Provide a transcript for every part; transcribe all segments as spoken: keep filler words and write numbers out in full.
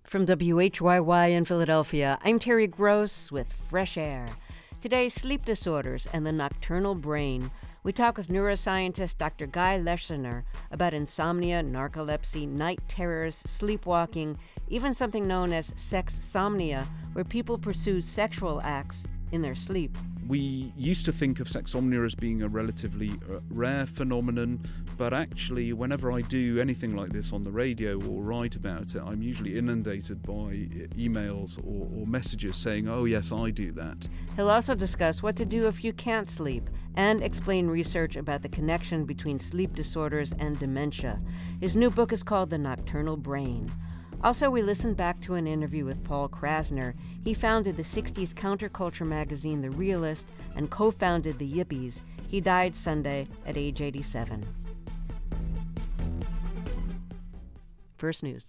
From W H Y Y in Philadelphia, I'm Terry Gross with Fresh Air. Today, sleep disorders and the nocturnal brain. We talk with neuroscientist Doctor Guy Leschziner about insomnia, narcolepsy, night terrors, sleepwalking, even something known as sexsomnia, where people pursue sexual acts in their sleep. We used to think of sexsomnia as being a relatively uh, rare phenomenon, but actually whenever I do anything like this on the radio or write about it, I'm usually inundated by emails or, or messages saying, oh yes, I do that. He'll also discuss what to do if you can't sleep and explain research about the connection between sleep disorders and dementia. His new book is called The Nocturnal Brain. Also, we listened back to an interview with Paul Krasner. He founded the sixties counterculture magazine The Realist and co-founded the Yippies. He died Sunday at age eighty-seven. First news.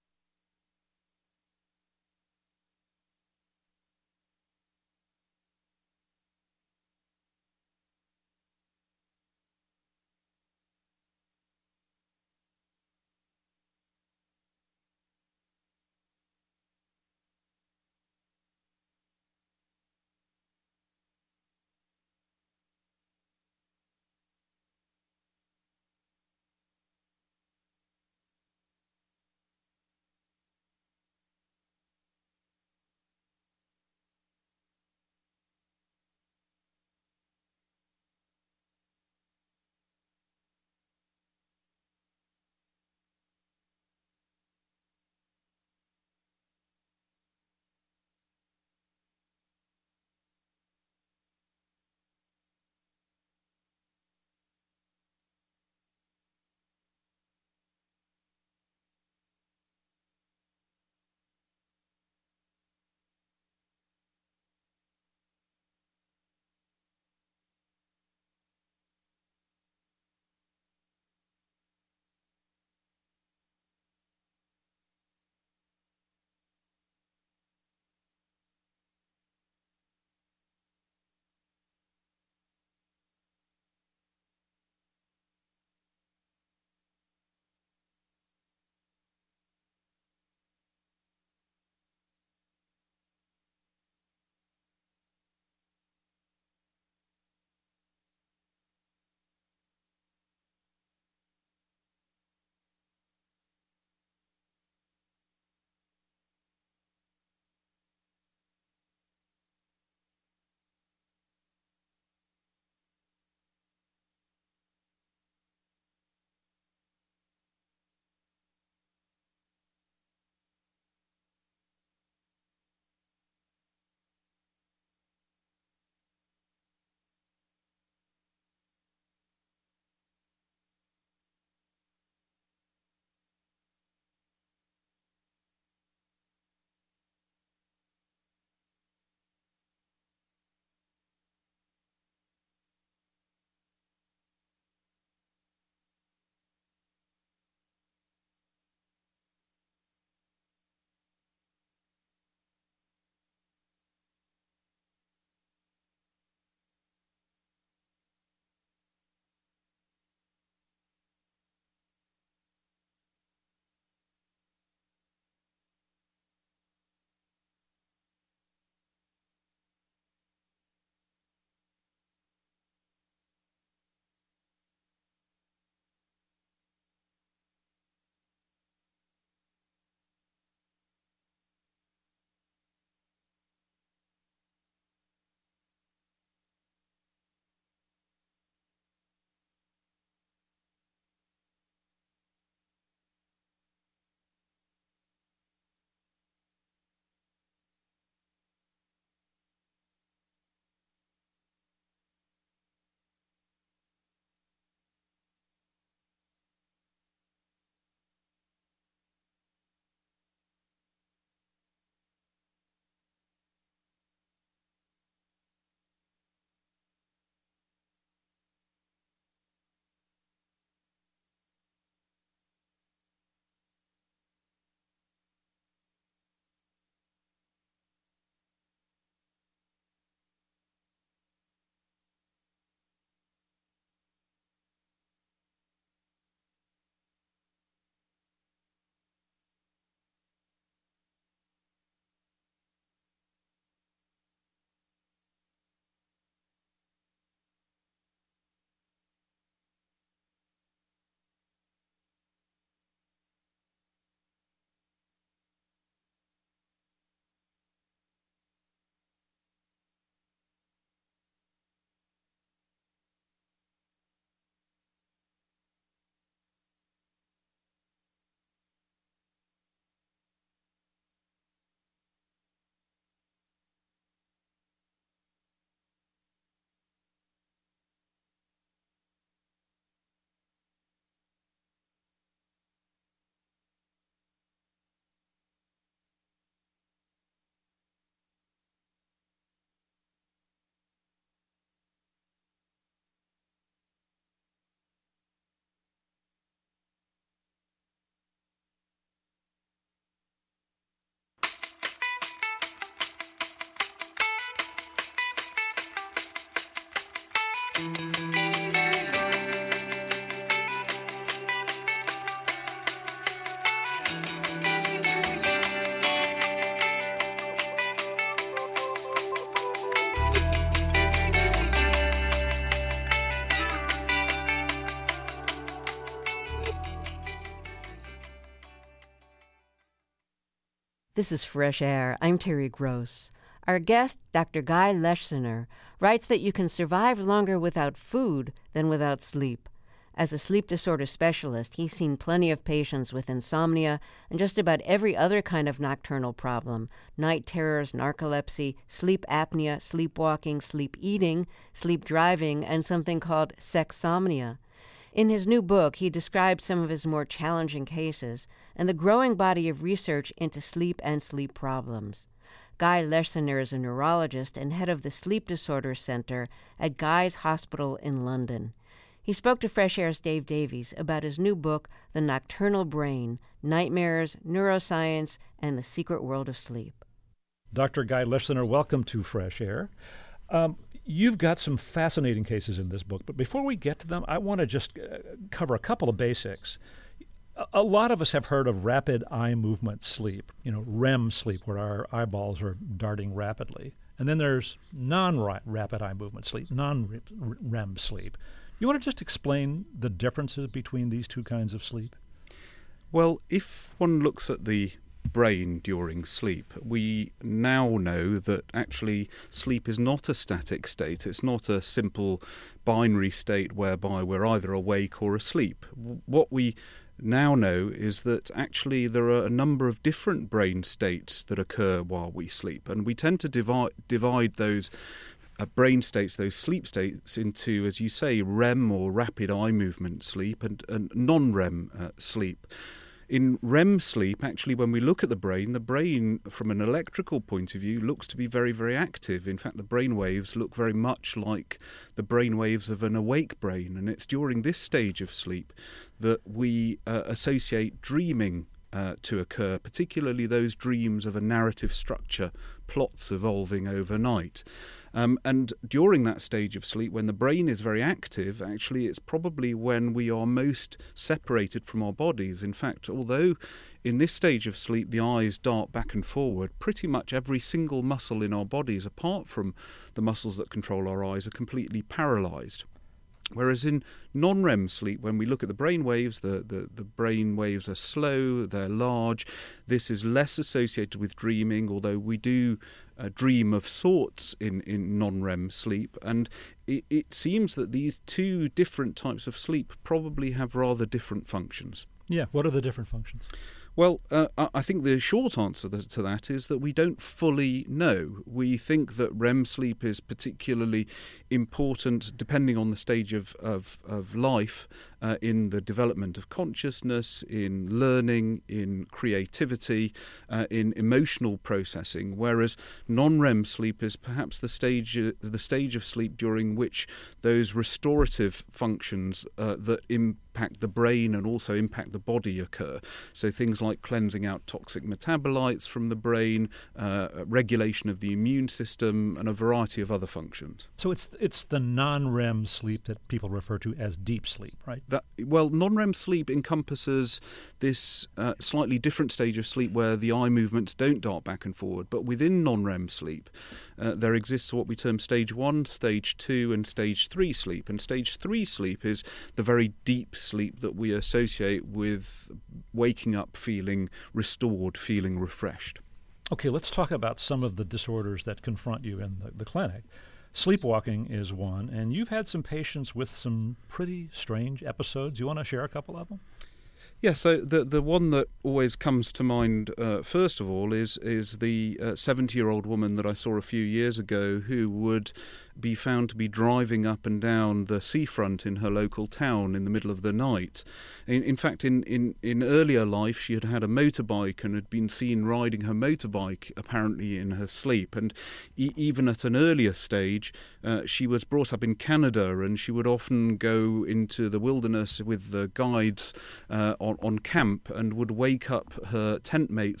This is Fresh Air. I'm Terry Gross. Our guest, Doctor Guy Leschziner, writes that you can survive longer without food than without sleep. As a sleep disorder specialist, he's seen plenty of patients with insomnia and just about every other kind of nocturnal problem: night terrors, narcolepsy, sleep apnea, sleepwalking, sleep eating, sleep driving, and something called sexsomnia. In his new book, he describes some of his more challenging cases and the growing body of research into sleep and sleep problems. Guy Leschziner is a neurologist and head of the Sleep Disorder Center at Guy's Hospital in London. He spoke to Fresh Air's Dave Davies about his new book, The Nocturnal Brain: Nightmares, Neuroscience, and the Secret World of Sleep. Doctor Guy Leschziner, welcome to Fresh Air. Um, You've got some fascinating cases in this book, but before we get to them, I want to just uh, cover a couple of basics. A, a lot of us have heard of rapid eye movement sleep, you know, R E M sleep, where our eyeballs are darting rapidly. And then there's non-rapid eye movement sleep, non-R E M sleep. You want to just explain the differences between these two kinds of sleep? Well, if one looks at the brain during sleep, we now know that actually sleep is not a static state. It's not a simple binary state whereby we're either awake or asleep. What we now know is that actually there are a number of different brain states that occur while we sleep, and we tend to divide, divide those uh, brain states, those sleep states, into, as you say, R E M or rapid eye movement sleep and, and non-R E M uh, sleep. In R E M sleep, actually, when we look at the brain, the brain, from an electrical point of view, looks to be very, very active. In fact, the brain waves look very much like the brain waves of an awake brain. And it's during this stage of sleep that we uh, associate dreaming uh, to occur, particularly those dreams of a narrative structure, plots evolving overnight. Um, and during that stage of sleep, when the brain is very active, actually it's probably when we are most separated from our bodies. In fact, although in this stage of sleep the eyes dart back and forward, pretty much every single muscle in our bodies, apart from the muscles that control our eyes, are completely paralyzed. Whereas in non-R E M sleep, when we look at the brain waves, the, the, the brain waves are slow, they're large. This is less associated with dreaming, although we do uh, dream of sorts in, in non-R E M sleep. And it, it seems that these two different types of sleep probably have rather different functions. Yeah, what are the different functions? Well, uh, I think the short answer to that is that we don't fully know. We think that R E M sleep is particularly important depending on the stage of, of, of life uh, in the development of consciousness, in learning, in creativity, uh, in emotional processing, whereas non-R E M sleep is perhaps the stage, uh, the stage of sleep during which those restorative functions uh, that impact the brain and also impact the body occur. So things like cleansing out toxic metabolites from the brain, uh, regulation of the immune system, and a variety of other functions. So it's it's the non-R E M sleep that people refer to as deep sleep, right? That, well, non-R E M sleep encompasses this uh, slightly different stage of sleep where the eye movements don't dart back and forward. But within non-R E M sleep, uh, there exists what we term stage one, stage two, and stage three sleep. And stage three sleep is the very deep sleep that we associate with waking up feeling restored, feeling refreshed. Okay, let's talk about some of the disorders that confront you in the, the clinic. Sleepwalking is one, and you've had some patients with some pretty strange episodes. You want to share a couple of them? Yeah, so the the one that always comes to mind uh, first of all is is the uh, seventy-year-old woman that I saw a few years ago who would be found to be driving up and down the seafront in her local town in the middle of the night. In, in fact, in, in, in earlier life, she had had a motorbike and had been seen riding her motorbike apparently in her sleep. And e- even at an earlier stage, uh, she was brought up in Canada, and she would often go into the wilderness with the guides uh, on, on camp and would wake up her tent mates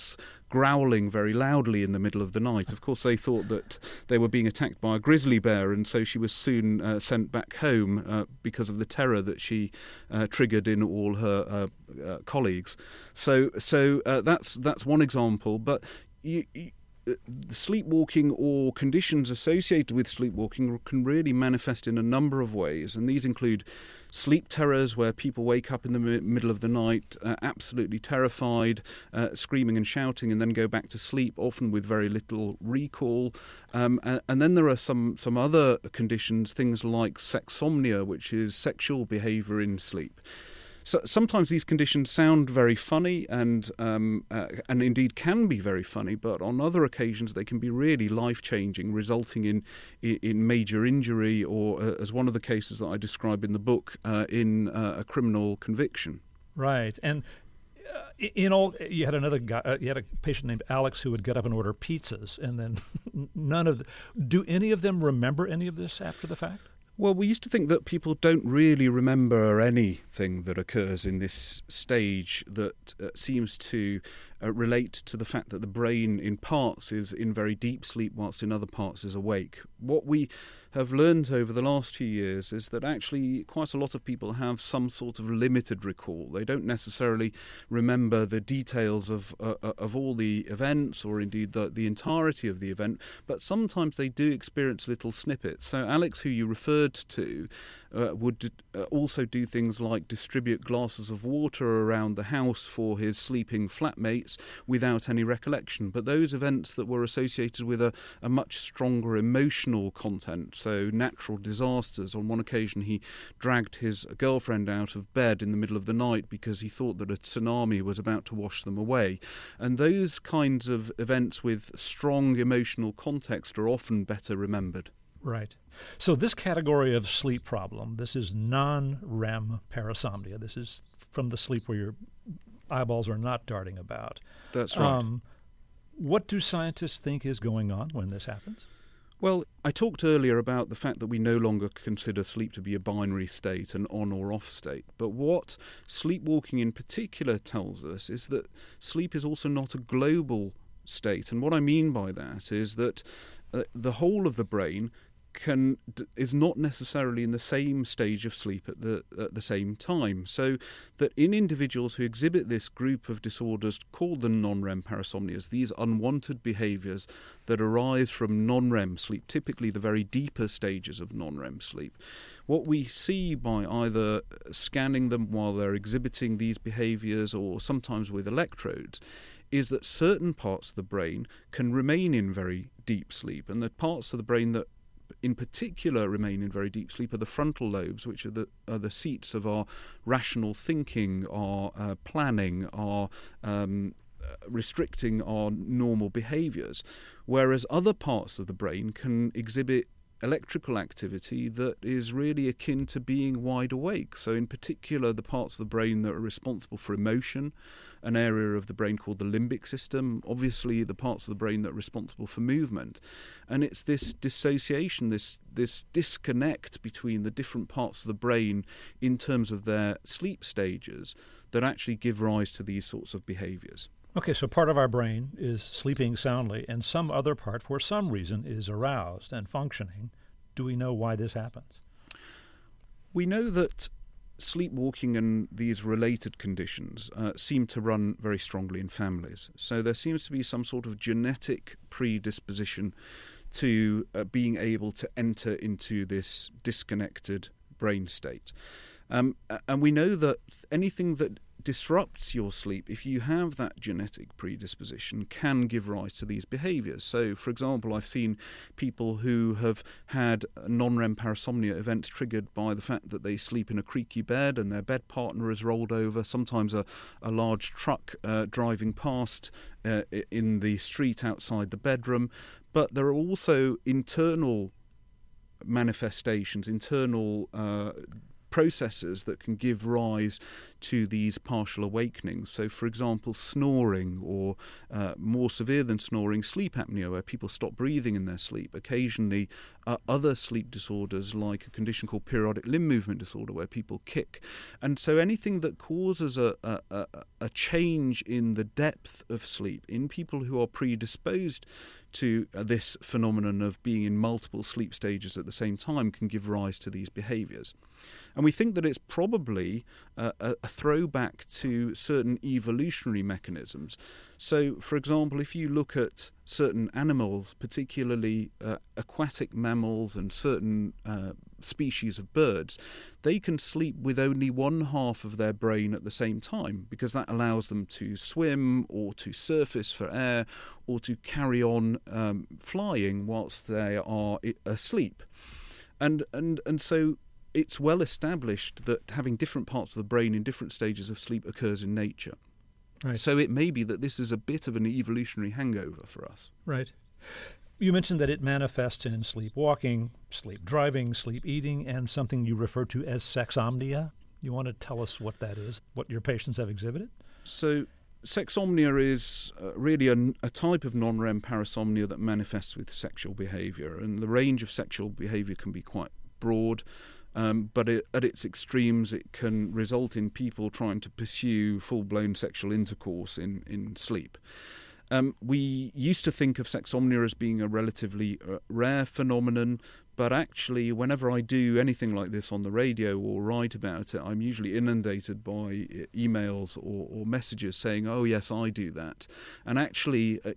growling very loudly in the middle of the night. Of course, they thought that they were being attacked by a grizzly bear, and so she was soon uh, sent back home uh, because of the terror that she uh, triggered in all her uh, uh, colleagues. So, so uh, that's that's one example. But you, you, sleepwalking or conditions associated with sleepwalking can really manifest in a number of ways, and these include sleep terrors, where people wake up in the mi- middle of the night uh, absolutely terrified, uh, screaming and shouting, and then go back to sleep, often with very little recall. Um, and, and then there are some, some other conditions, things like sexsomnia, which is sexual behaviour in sleep. So sometimes these conditions sound very funny and um, uh, and indeed can be very funny, but on other occasions they can be really life-changing, resulting in in, in major injury or, uh, as one of the cases that I describe in the book, uh, in uh, a criminal conviction. Right, and uh, in all, you had another guy. Uh, you had a patient named Alex who would get up and order pizzas, and then none of. The, do any of them remember any of this after the fact? Well, we used to think that people don't really remember anything that occurs in this stage that uh, seems to uh, relate to the fact that the brain in parts is in very deep sleep whilst in other parts is awake. What we have learned over the last few years is that actually quite a lot of people have some sort of limited recall. They don't necessarily remember the details of uh, of all the events or indeed the, the entirety of the event, but sometimes they do experience little snippets. So Alex, who you referred to, uh, would uh, also do things like distribute glasses of water around the house for his sleeping flatmates without any recollection. But those events that were associated with a, a much stronger emotional content, so natural disasters. On one occasion he dragged his girlfriend out of bed in the middle of the night because he thought that a tsunami was about to wash them away. And those kinds of events with strong emotional context are often better remembered. Right. So this category of sleep problem, this is non-R E M parasomnia. This is from the sleep where your eyeballs are not darting about. That's right. Um, what do scientists think is going on when this happens? Well, I talked earlier about the fact that we no longer consider sleep to be a binary state, an on or off state. But what sleepwalking in particular tells us is that sleep is also not a global state. And what I mean by that is that uh, the whole of the brain can is not necessarily in the same stage of sleep at the at the same time. So that in individuals who exhibit this group of disorders called the non-R E M parasomnias, these unwanted behaviours that arise from non-R E M sleep, typically the very deeper stages of non-R E M sleep, what we see by either scanning them while they're exhibiting these behaviours or sometimes with electrodes is that certain parts of the brain can remain in very deep sleep, and the parts of the brain that in particular remain in very deep sleep are the frontal lobes, which are the are the seats of our rational thinking, our uh, planning, our um, uh, restricting our normal behaviours, whereas other parts of the brain can exhibit electrical activity that is really akin to being wide awake. So in particular, the parts of the brain that are responsible for emotion, an area of the brain called the limbic system, obviously the parts of the brain that are responsible for movement. And it's this dissociation, this this disconnect between the different parts of the brain in terms of their sleep stages that actually give rise to these sorts of behaviours. Okay, so part of our brain is sleeping soundly, and some other part, for some reason, is aroused and functioning. Do we know why this happens? We know that sleepwalking and these related conditions uh, seem to run very strongly in families. So there seems to be some sort of genetic predisposition to uh, being able to enter into this disconnected brain state. Um, and we know that anything that disrupts your sleep, if you have that genetic predisposition, can give rise to these behaviours. So, for example, I've seen people who have had non-R E M parasomnia events triggered by the fact that they sleep in a creaky bed and their bed partner is rolled over, sometimes a, a large truck uh, driving past uh, in the street outside the bedroom. But there are also internal manifestations, internal uh, processes that can give rise to these partial awakenings. So, for example, snoring, or uh, more severe than snoring, sleep apnea, where people stop breathing in their sleep. Occasionally, uh, other sleep disorders like a condition called periodic limb movement disorder, where people kick. And so anything that causes a, a, a, a change in the depth of sleep in people who are predisposed to this phenomenon of being in multiple sleep stages at the same time can give rise to these behaviours. And we think that it's probably uh, a, a throwback to certain evolutionary mechanisms. So, for example, if you look at certain animals, particularly uh, aquatic mammals and certain uh, species of birds, they can sleep with only one half of their brain at the same time, because that allows them to swim or to surface for air or to carry on um, flying whilst they are asleep. And, and, and so it's well established that having different parts of the brain in different stages of sleep occurs in nature. Right. So it may be that this is a bit of an evolutionary hangover for us. Right. You mentioned that it manifests in sleepwalking, sleep driving, sleep eating, and something you refer to as sexomnia. You want to tell us what that is, what your patients have exhibited? So sexomnia is uh, really a, a type of non-R E M parasomnia that manifests with sexual behaviour, and the range of sexual behaviour can be quite broad. Um, but it, at its extremes, it can result in people trying to pursue full-blown sexual intercourse in, in sleep. Um, we used to think of sexomnia as being a relatively uh, rare phenomenon, but actually, whenever I do anything like this on the radio or write about it, I'm usually inundated by emails or, or messages saying, oh, yes, I do that. And actually, uh,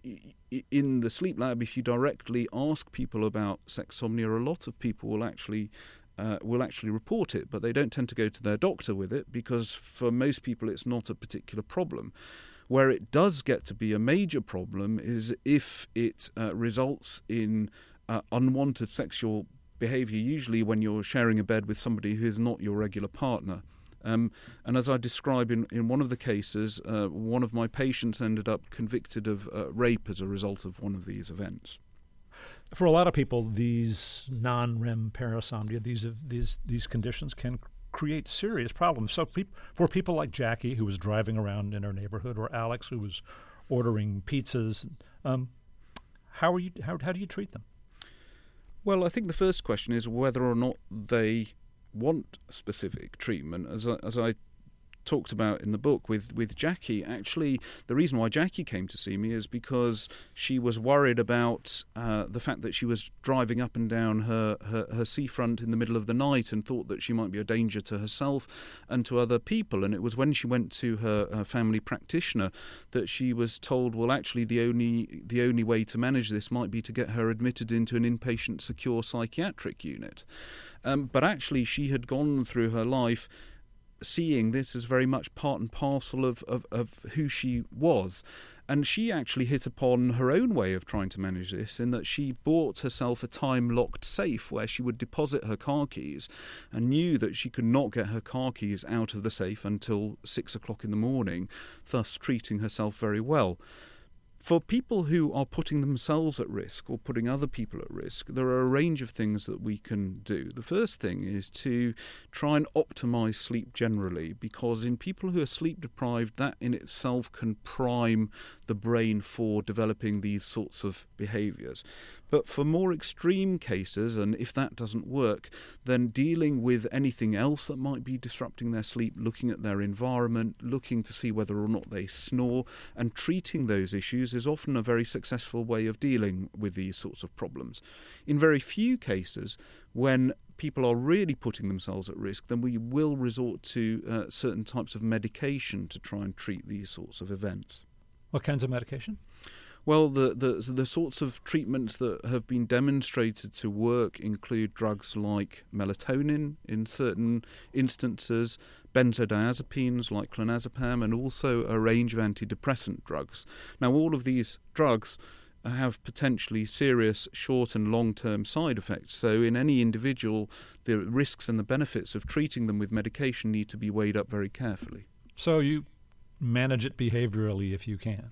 in the sleep lab, if you directly ask people about sexomnia, a lot of people will actually Uh, will actually report it, but they don't tend to go to their doctor with it, because for most people it's not a particular problem. Where it does get to be a major problem is if it uh, results in uh, unwanted sexual behaviour, usually when you're sharing a bed with somebody who is not your regular partner. Um, and as I describe in, in one of the cases, uh, one of my patients ended up convicted of uh, rape as a result of one of these events. For a lot of people, these non-R E M parasomnia, these these these conditions can create serious problems. So pe- for people like Jackie, who was driving around in her neighborhood, or Alex, who was ordering pizzas, um, how are you? How how do you treat them? Well, I think the first question is whether or not they want specific treatment. As I, as I talked about in the book with, with Jackie, actually the reason why Jackie came to see me is because she was worried about uh, the fact that she was driving up and down her, her, her seafront in the middle of the night and thought that she might be a danger to herself and to other people. And it was when she went to her, her family practitioner that she was told, well, actually the only the only way to manage this might be to get her admitted into an inpatient secure psychiatric unit. Um, but actually she had gone through her life seeing this as very much part and parcel of, of, of who she was. And she actually hit upon her own way of trying to manage this, in that she bought herself a time-locked safe where she would deposit her car keys, and knew that she could not get her car keys out of the safe until six o'clock in the morning, thus treating herself very well. For people who are putting themselves at risk or putting other people at risk, there are a range of things that we can do. The first thing is to try and optimize sleep generally, because in people who are sleep deprived, that in itself can prime the brain for developing these sorts of behaviors. But for more extreme cases, and if that doesn't work, then dealing with anything else that might be disrupting their sleep, looking at their environment, looking to see whether or not they snore, and treating those issues is often a very successful way of dealing with these sorts of problems. In very few cases, when people are really putting themselves at risk, then we will resort to uh, certain types of medication to try and treat these sorts of events. What kinds of medication? Well, the, the the sorts of treatments that have been demonstrated to work include drugs like melatonin in certain instances, benzodiazepines like clonazepam, and also a range of antidepressant drugs. Now, all of these drugs have potentially serious short and long-term side effects. So in any individual, the risks and the benefits of treating them with medication need to be weighed up very carefully. So you manage it behaviorally if you can.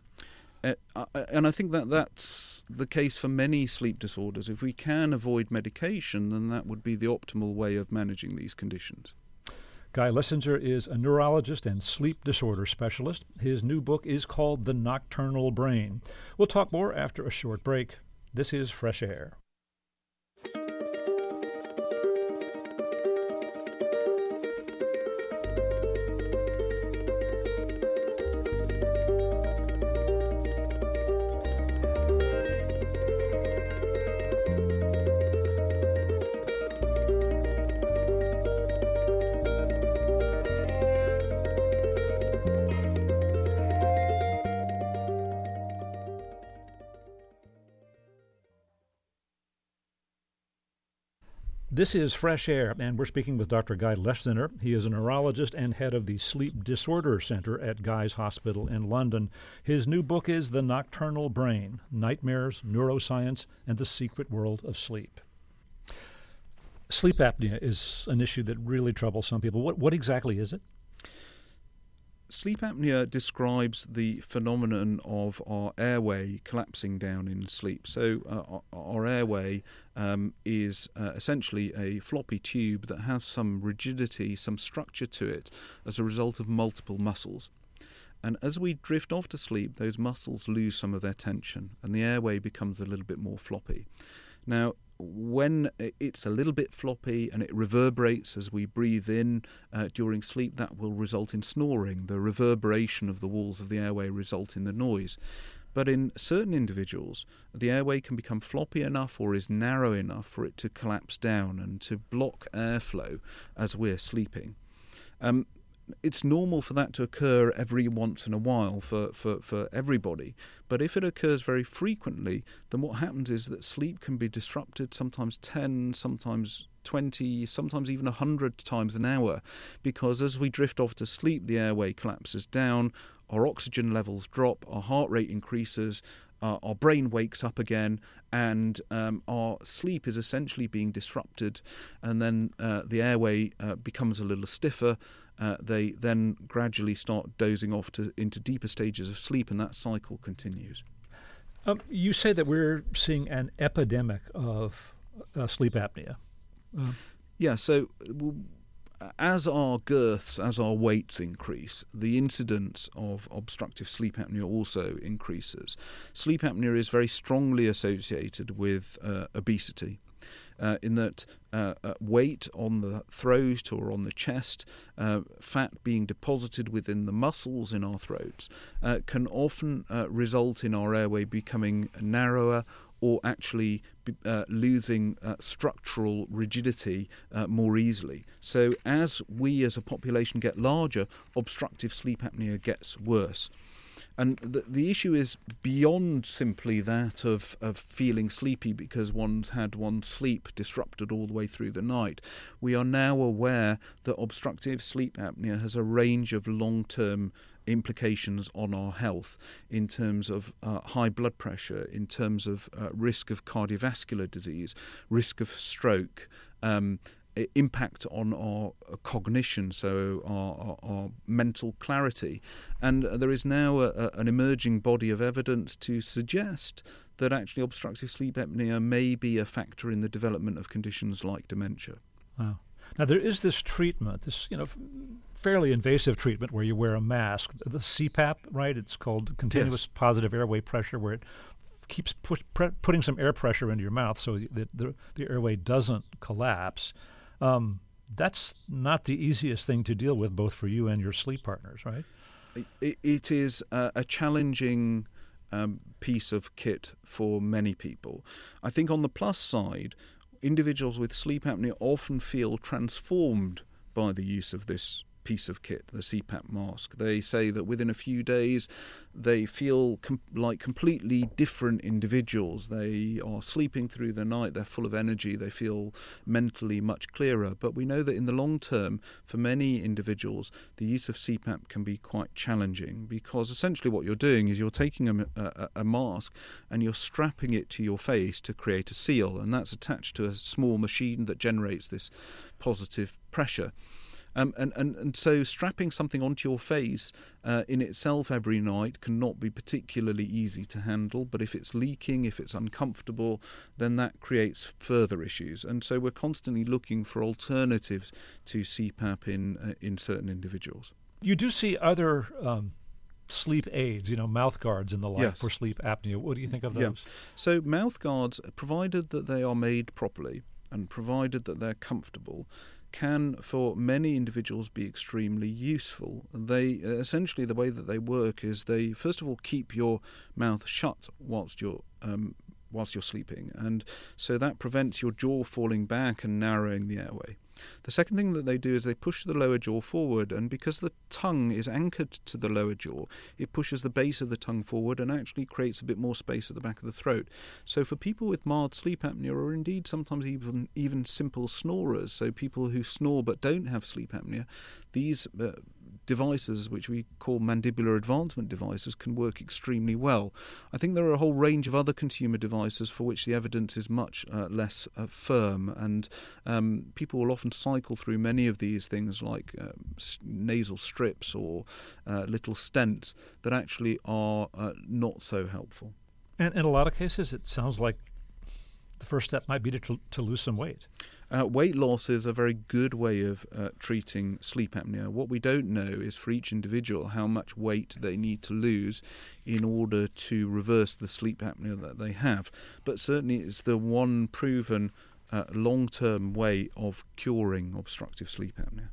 Uh, and I think that that's the case for many sleep disorders. If we can avoid medication, then that would be the optimal way of managing these conditions. Guy Lessinger is a neurologist and sleep disorder specialist. His new book is called The Nocturnal Brain. We'll talk more after a short break. This is Fresh Air. This is Fresh Air, and we're speaking with Doctor Guy Lessinger. He is a neurologist and head of the Sleep Disorder Center at Guy's Hospital in London. His new book is The Nocturnal Brain: Nightmares, Neuroscience, and the Secret World of Sleep. Sleep apnea is an issue that really troubles some people. What, what exactly is it? Sleep apnea describes the phenomenon of our airway collapsing down in sleep. So uh, our airway um, is uh, essentially a floppy tube that has some rigidity, some structure to it as a result of multiple muscles. And as we drift off to sleep, those muscles lose some of their tension and the airway becomes a little bit more floppy. Now, when it's a little bit floppy and it reverberates as we breathe in uh, during sleep, that will result in snoring. The reverberation of the walls of the airway result in the noise. But in certain individuals, the airway can become floppy enough or is narrow enough for it to collapse down and to block airflow as we're sleeping. Um, It's normal for that to occur every once in a while for, for, for everybody. But if it occurs very frequently, then what happens is that sleep can be disrupted sometimes ten, sometimes twenty, sometimes even one hundred times an hour. Because as we drift off to sleep, the airway collapses down, our oxygen levels drop, our heart rate increases, uh, our brain wakes up again, and um, our sleep is essentially being disrupted. And then uh, the airway uh, becomes a little stiffer. Uh, they then gradually start dozing off to, into deeper stages of sleep, and that cycle continues. Um, you say that we're seeing an epidemic of uh, sleep apnea. Uh. Yeah, so as our girths, as our weights increase, the incidence of obstructive sleep apnea also increases. Sleep apnea is very strongly associated with uh, obesity. Uh, in that uh, uh, weight on the throat or on the chest, uh, fat being deposited within the muscles in our throats, uh, can often uh, result in our airway becoming narrower or actually uh, losing uh, structural rigidity uh, more easily. So as we as a population get larger, obstructive sleep apnea gets worse. And the, the issue is beyond simply that of, of feeling sleepy because one's had one's sleep disrupted all the way through the night. We are now aware that obstructive sleep apnea has a range of long-term implications on our health in terms of uh, high blood pressure, in terms of uh, risk of cardiovascular disease, risk of stroke, um, impact on our cognition, so our, our, our mental clarity. And there is now a, a, an emerging body of evidence to suggest that actually obstructive sleep apnea may be a factor in the development of conditions like dementia. Wow. Now, there is this treatment, this you know, fairly invasive treatment where you wear a mask, the C PAP, right? It's called continuous yes. positive airway pressure, where it keeps push, pre- putting some air pressure into your mouth so that the, the airway doesn't collapse. Um, that's not the easiest thing to deal with, both for you and your sleep partners, right? It, it is a, a challenging um, piece of kit for many people. I think on the plus side, individuals with sleep apnea often feel transformed by the use of this piece of kit, the C PAP mask. They say that within a few days they feel com- like completely different individuals. They are sleeping through the night, they're full of energy, they feel mentally much clearer. But we know that in the long term, for many individuals, the use of C PAP can be quite challenging because essentially what you're doing is you're taking a, a, a mask and you're strapping it to your face to create a seal, and that's attached to a small machine that generates this positive pressure. Um, and, and, and so strapping something onto your face uh, in itself every night cannot be particularly easy to handle, but if it's leaking, if it's uncomfortable, then that creates further issues. And so we're constantly looking for alternatives to C PAP in, uh, in certain individuals. You do see other um, sleep aids, you know, mouth guards and the like Yes. for sleep apnea. What do you think of those? Yeah. So mouth guards, provided that they are made properly and provided that they're comfortable, can for many individuals be extremely useful. They uh, essentially, the way that they work is they first of all keep your mouth shut whilst you're um, whilst you're sleeping, and so that prevents your jaw falling back and narrowing the airway. The second thing that they do is they push the lower jaw forward, and because the tongue is anchored to the lower jaw, it pushes the base of the tongue forward and actually creates a bit more space at the back of the throat. So for people with mild sleep apnea, or indeed sometimes even even simple snorers, so people who snore but don't have sleep apnea, these uh, devices, which we call mandibular advancement devices, can work extremely well. I think there are a whole range of other consumer devices for which the evidence is much uh, less uh, firm, and um, people will often cycle through many of these things like uh, s- nasal strips or uh, little stents that actually are uh, not so helpful. And in a lot of cases, it sounds like the first step might be to, to lose some weight. Uh, weight loss is a very good way of uh, treating sleep apnea. What we don't know is for each individual how much weight they need to lose in order to reverse the sleep apnea that they have. But certainly it's the one proven uh, long-term way of curing obstructive sleep apnea.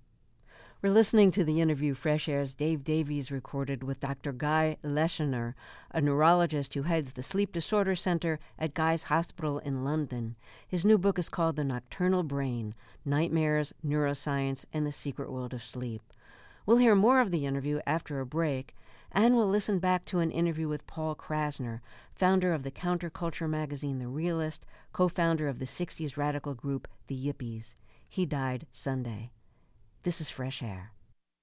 We're listening to the interview Fresh Air's Dave Davies recorded with Doctor Guy Leschener, a neurologist who heads the Sleep Disorder Center at Guy's Hospital in London. His new book is called The Nocturnal Brain: Nightmares, Neuroscience, and the Secret World of Sleep. We'll hear more of the interview after a break, and we'll listen back to an interview with Paul Krasner, founder of the counterculture magazine The Realist, co-founder of the sixties radical group The Yippies. He died Sunday. This is Fresh Air.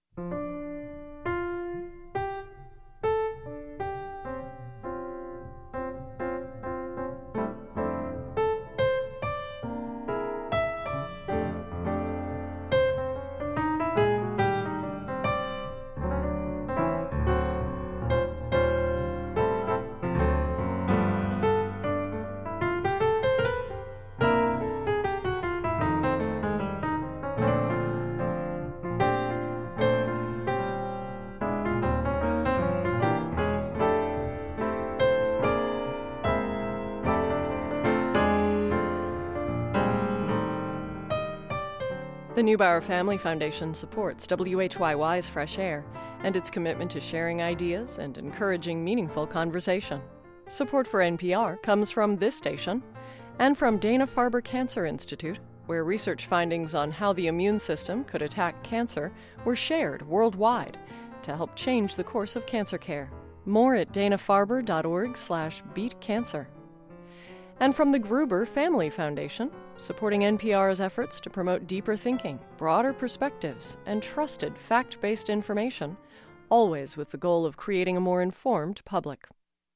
The Neubauer Family Foundation supports W H Y Y's Fresh Air and its commitment to sharing ideas and encouraging meaningful conversation. Support for N P R comes from this station and from Dana-Farber Cancer Institute, where research findings on how the immune system could attack cancer were shared worldwide to help change the course of cancer care. More at dana-farber.org slash beat cancer. And from the Gruber Family Foundation, supporting N P R's efforts to promote deeper thinking, broader perspectives, and trusted fact-based information, always with the goal of creating a more informed public.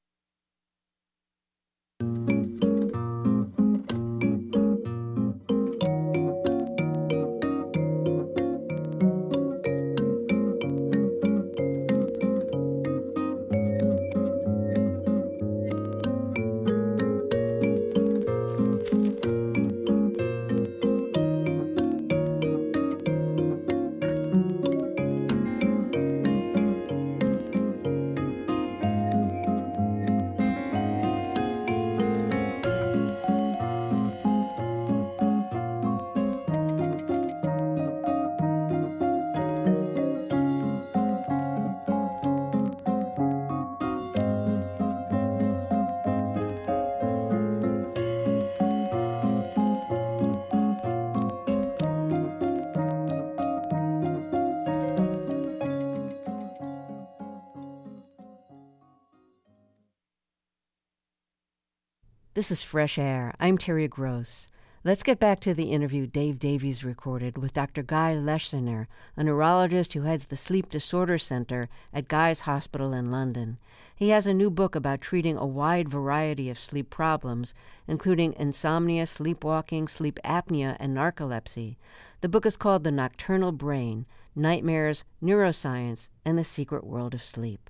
This is Fresh Air. I'm Terry Gross. Let's get back to the interview Dave Davies recorded with Doctor Guy Leschener, a neurologist who heads the Sleep Disorder Center at Guy's Hospital in London. He has a new book about treating a wide variety of sleep problems, including insomnia, sleepwalking, sleep apnea, and narcolepsy. The book is called The Nocturnal Brain: Nightmares, Neuroscience, and the Secret World of Sleep.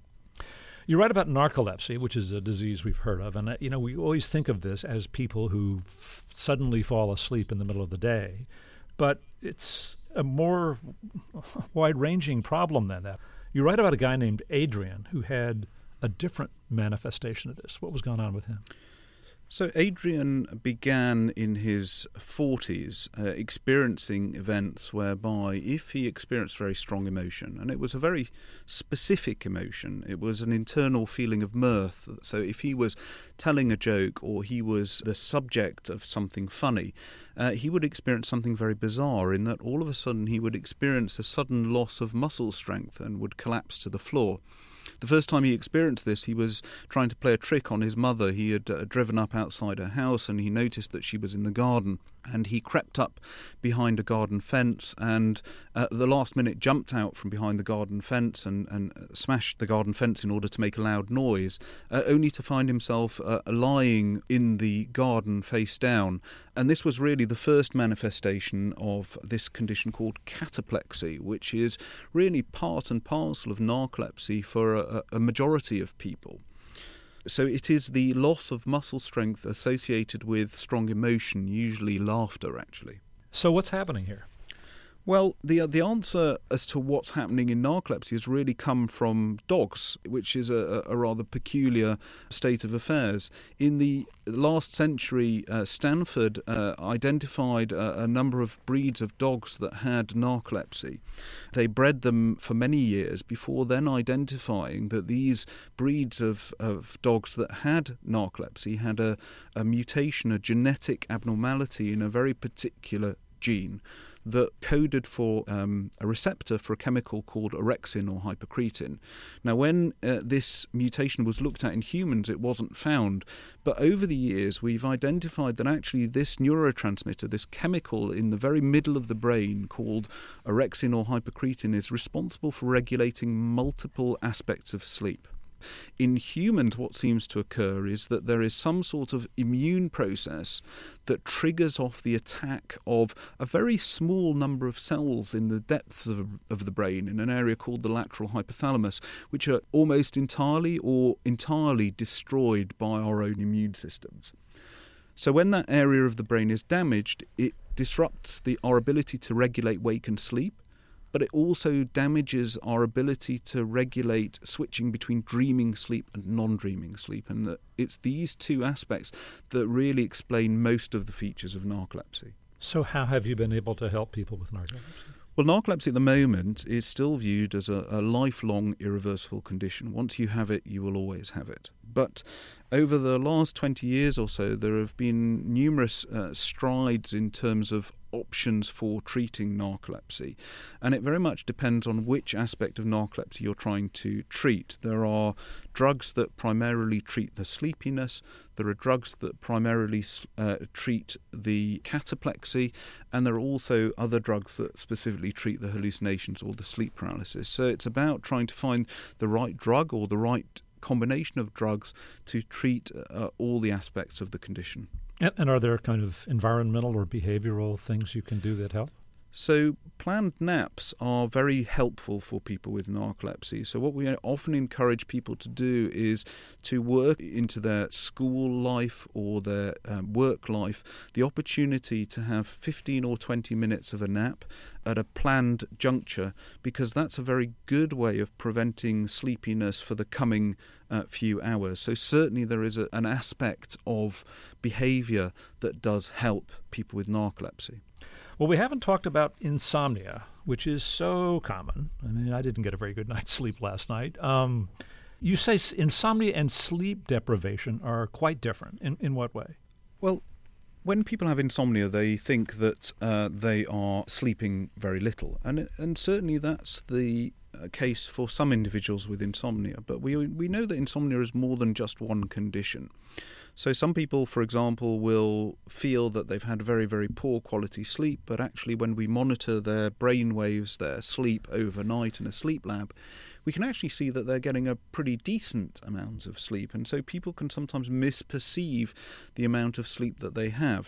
You write about narcolepsy, which is a disease we've heard of. And, uh, you know, we always think of this as people who f- suddenly fall asleep in the middle of the day. But it's a more wide-ranging problem than that. You write about a guy named Adrian who had a different manifestation of this. What was going on with him? So Adrian began in his forties uh, experiencing events whereby if he experienced very strong emotion, and it was a very specific emotion, it was an internal feeling of mirth. So if he was telling a joke or he was the subject of something funny, uh, he would experience something very bizarre in that all of a sudden he would experience a sudden loss of muscle strength and would collapse to the floor. The first time he experienced this, he was trying to play a trick on his mother. He had uh, driven up outside her house and he noticed that she was in the garden. And he crept up behind a garden fence and uh, at the last minute jumped out from behind the garden fence and, and smashed the garden fence in order to make a loud noise, uh, only to find himself uh, lying in the garden face down. And this was really the first manifestation of this condition called cataplexy, which is really part and parcel of narcolepsy for a, a majority of people. So it is the loss of muscle strength associated with strong emotion, usually laughter, actually. So what's happening here? Well, the the answer as to what's happening in narcolepsy has really come from dogs, which is a, a rather peculiar state of affairs. In the last century, uh, Stanford uh, identified a, a number of breeds of dogs that had narcolepsy. They bred them for many years before then identifying that these breeds of, of dogs that had narcolepsy had a, a mutation, a genetic abnormality in a very particular gene that coded for um, a receptor for a chemical called orexin or hypocretin. Now, when uh, this mutation was looked at in humans, it wasn't found. But over the years, we've identified that actually this neurotransmitter, this chemical in the very middle of the brain called orexin or hypocretin, is responsible for regulating multiple aspects of sleep. In humans, what seems to occur is that there is some sort of immune process that triggers off the attack of a very small number of cells in the depths of, of the brain in an area called the lateral hypothalamus, which are almost entirely or entirely destroyed by our own immune systems. So when that area of the brain is damaged, it disrupts the, our ability to regulate wake and sleep, but it also damages our ability to regulate switching between dreaming sleep and non-dreaming sleep. And that it's these two aspects that really explain most of the features of narcolepsy. So how have you been able to help people with narcolepsy? Well, narcolepsy at the moment is still viewed as a, a lifelong irreversible condition. Once you have it, you will always have it. But over the last twenty years or so, there have been numerous uh, strides in terms of options for treating narcolepsy. And it very much depends on which aspect of narcolepsy you're trying to treat. There are drugs that primarily treat the sleepiness. There are drugs that primarily uh, treat the cataplexy. And there are also other drugs that specifically treat the hallucinations or the sleep paralysis. So it's about trying to find the right drug or the right combination of drugs to treat uh, all the aspects of the condition. And, and are there kind of environmental or behavioral things you can do that help? So planned naps are very helpful for people with narcolepsy. So what we often encourage people to do is to work into their school life or their um, work life the opportunity to have fifteen or twenty minutes of a nap at a planned juncture, because that's a very good way of preventing sleepiness for the coming uh, few hours. So certainly there is a, an aspect of behavior that does help people with narcolepsy. Well, we haven't talked about insomnia, which is so common. I mean, I didn't get a very good night's sleep last night. Um, you say s- insomnia and sleep deprivation are quite different. In, in what way? Well, when people have insomnia, they think that uh, they are sleeping very little. And, and certainly that's the uh, case for some individuals with insomnia. But we we know that insomnia is more than just one condition. So some people, for example, will feel that they've had very, very poor quality sleep, but actually when we monitor their brain waves, their sleep overnight in a sleep lab, we can actually see that they're getting a pretty decent amount of sleep. And so people can sometimes misperceive the amount of sleep that they have.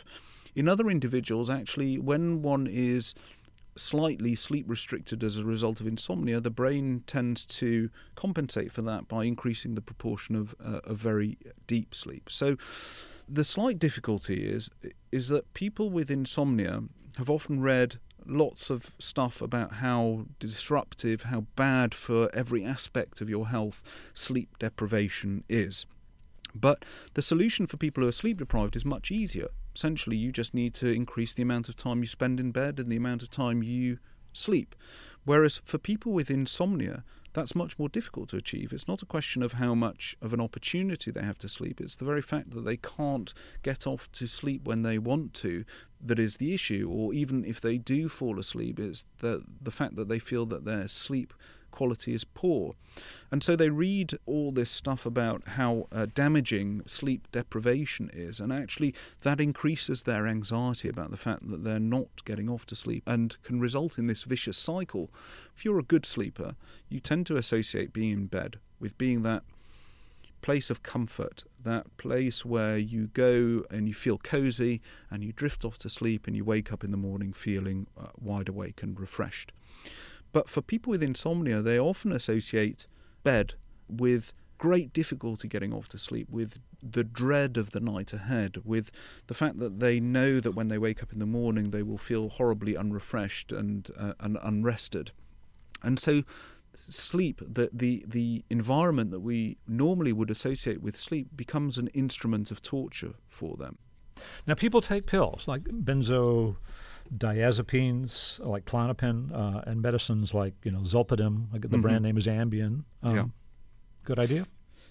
In other individuals, actually, when one is slightly sleep restricted as a result of insomnia, the brain tends to compensate for that by increasing the proportion of, uh, of very deep sleep. So the slight difficulty is is that people with insomnia have often read lots of stuff about how disruptive, how bad for every aspect of your health sleep deprivation is. But the solution for people who are sleep deprived is much easier. Essentially, you just need to increase the amount of time you spend in bed and the amount of time you sleep. Whereas for people with insomnia, that's much more difficult to achieve. It's not a question of how much of an opportunity they have to sleep. It's the very fact that they can't get off to sleep when they want to that is the issue. Or even if they do fall asleep, it's the, the fact that they feel that their sleep quality is poor. And so they read all this stuff about how uh, damaging sleep deprivation is, and actually that increases their anxiety about the fact that they're not getting off to sleep and can result in this vicious cycle. If you're a good sleeper, you tend to associate being in bed with being that place of comfort, that place where you go and you feel cozy and you drift off to sleep and you wake up in the morning feeling uh, wide awake and refreshed. But for people with insomnia, they often associate bed with great difficulty getting off to sleep, with the dread of the night ahead, with the fact that they know that when they wake up in the morning they will feel horribly unrefreshed and, uh, and unrested. And so sleep, the, the, the environment that we normally would associate with sleep, becomes an instrument of torture for them. Now, people take pills like benzo... diazepines like Klonopin uh, and medicines like you know Zolpidem. Like the mm-hmm. brand name is Ambien. Um, yeah. Good idea.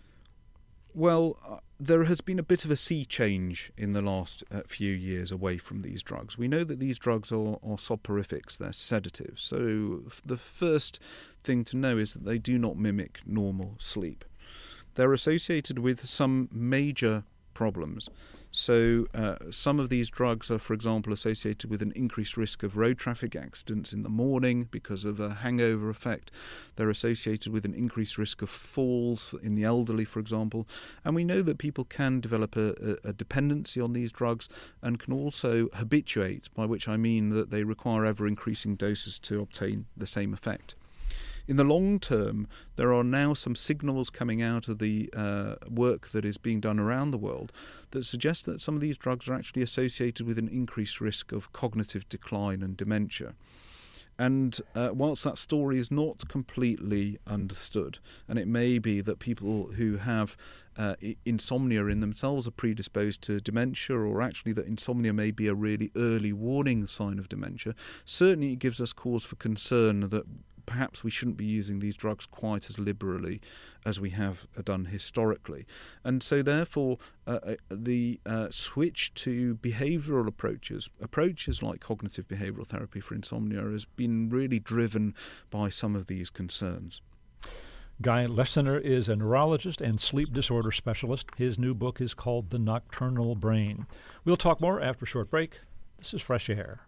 Well, uh, there has been a bit of a sea change in the last uh, few years away from these drugs. We know that these drugs are, are soporifics, they're sedatives. So f- the first thing to know is that they do not mimic normal sleep. They're associated with some major problems. So uh, some of these drugs are, for example, associated with an increased risk of road traffic accidents in the morning because of a hangover effect. They're associated with an increased risk of falls in the elderly, for example. And we know that people can develop a, a, a dependency on these drugs and can also habituate, by which I mean that they require ever-increasing doses to obtain the same effect. In the long term, there are now some signals coming out of the uh, work that is being done around the world that suggest that some of these drugs are actually associated with an increased risk of cognitive decline and dementia. And uh, whilst that story is not completely understood, and it may be that people who have uh, insomnia in themselves are predisposed to dementia, or actually that insomnia may be a really early warning sign of dementia, certainly it gives us cause for concern that perhaps we shouldn't be using these drugs quite as liberally as we have done historically. And so therefore uh, the uh, switch to behavioural approaches, approaches like cognitive behavioural therapy for insomnia, has been really driven by some of these concerns. Guy Leschziner is a neurologist and sleep disorder specialist. His new book is called The Nocturnal Brain. We'll talk more after a short break. This is Fresh Air.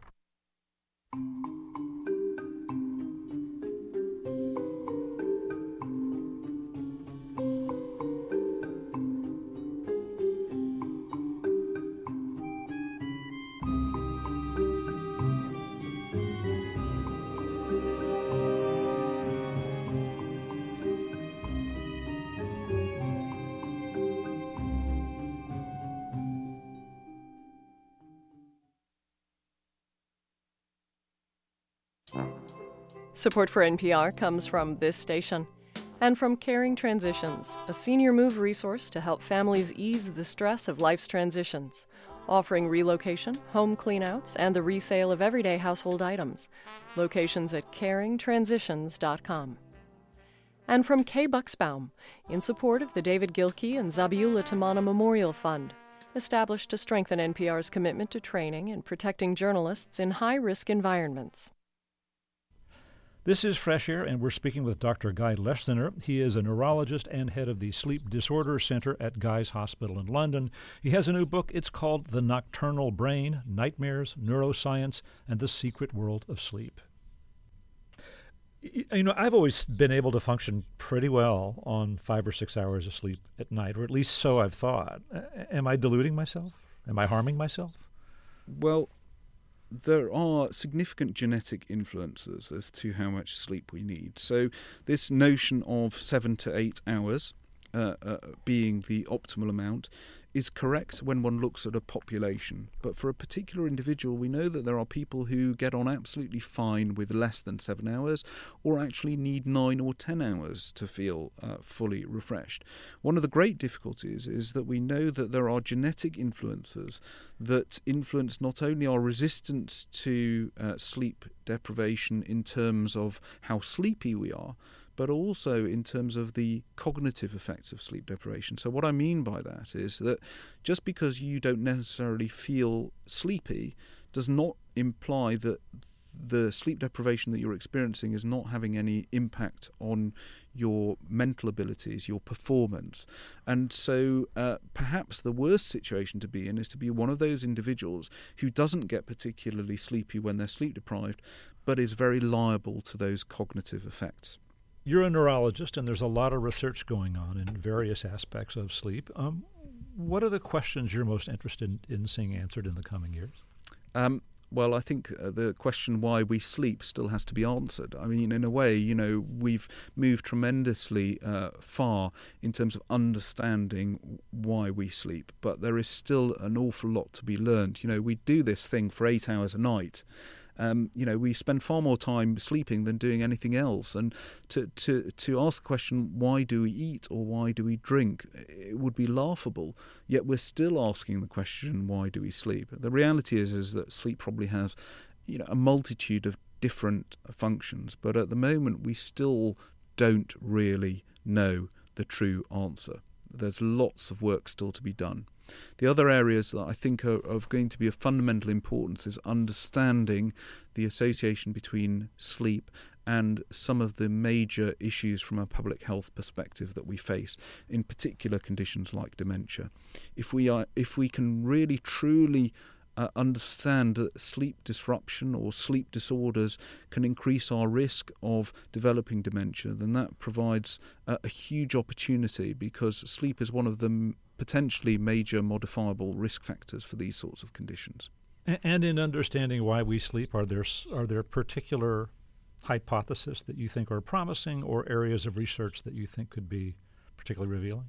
Support for N P R comes from this station and from Caring Transitions, a senior move resource to help families ease the stress of life's transitions, offering relocation, home cleanouts, and the resale of everyday household items. Locations at caring transitions dot com. And from Kay Bucksbaum, in support of the David Gilkey and Zabiula Tamana Memorial Fund, established to strengthen N P R's commitment to training and protecting journalists in high-risk environments. This is Fresh Air, and we're speaking with Doctor Guy Leschziner. He is a neurologist and head of the Sleep Disorder Center at Guy's Hospital in London. He has a new book. It's called The Nocturnal Brain, Nightmares, Neuroscience, and the Secret World of Sleep. You know, I've always been able to function pretty well on five or six hours of sleep at night, or at least so I've thought. Am I deluding myself? Am I harming myself? Well, there are significant genetic influences as to how much sleep we need. So this notion of seven to eight hours uh, uh, being the optimal amount is correct when one looks at a population. But for a particular individual, we know that there are people who get on absolutely fine with less than seven hours or actually need nine or ten hours to feel uh, fully refreshed. One of the great difficulties is that we know that there are genetic influences that influence not only our resistance to uh, sleep deprivation in terms of how sleepy we are, but also in terms of the cognitive effects of sleep deprivation. So what I mean by that is that just because you don't necessarily feel sleepy does not imply that the sleep deprivation that you're experiencing is not having any impact on your mental abilities, your performance. And so uh, perhaps the worst situation to be in is to be one of those individuals who doesn't get particularly sleepy when they're sleep deprived, but is very liable to those cognitive effects. You're a neurologist, and there's a lot of research going on in various aspects of sleep. Um, what are the questions you're most interested in seeing answered in the coming years? Um, well, I think uh, the question why we sleep still has to be answered. I mean, in a way, you know, we've moved tremendously uh, far in terms of understanding why we sleep, but there is still an awful lot to be learned. You know, we do this thing for eight hours a night. Um, you know, we spend far more time sleeping than doing anything else. And to, to, to ask the question, why do we eat or why do we drink, it would be laughable. Yet we're still asking the question, why do we sleep? The reality is, is that sleep probably has, you know, a multitude of different functions. But at the moment, we still don't really know the true answer. There's lots of work still to be done. The other areas that I think are of going to be of fundamental importance is understanding the association between sleep and some of the major issues from a public health perspective that we face, in particular conditions like dementia. If we are, if we can really truly uh, understand that sleep disruption or sleep disorders can increase our risk of developing dementia, then that provides uh, a huge opportunity, because sleep is one of the potentially major modifiable risk factors for these sorts of conditions. And in understanding why we sleep, are there are there particular hypotheses that you think are promising, or areas of research that you think could be particularly revealing?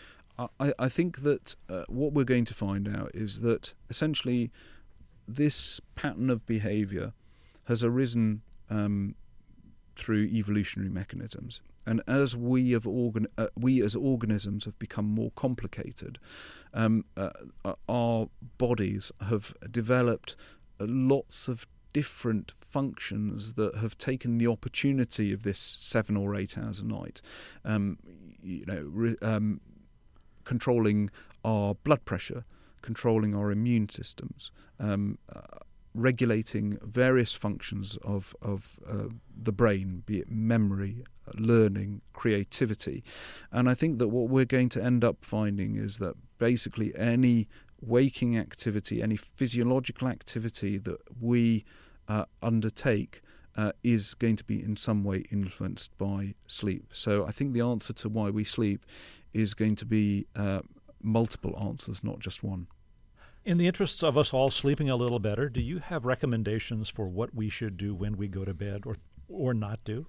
I, I think that uh, what we're going to find out is that essentially this pattern of behaviour has arisen um, through evolutionary mechanisms. And as we have organ- uh, we as organisms have become more complicated, um, uh, our bodies have developed uh, lots of different functions that have taken the opportunity of this seven or eight hours a night. Um, you know, re- um, controlling our blood pressure, controlling our immune systems, um, uh, regulating various functions of, of uh, the brain, be it memory, learning, creativity. And I think that what we're going to end up finding is that basically any waking activity, any physiological activity that we uh, undertake uh, is going to be in some way influenced by sleep. So I think the answer to why we sleep is going to be uh, multiple answers, not just one. In the interests of us all sleeping a little better, do you have recommendations for what we should do when we go to bed, or or not do?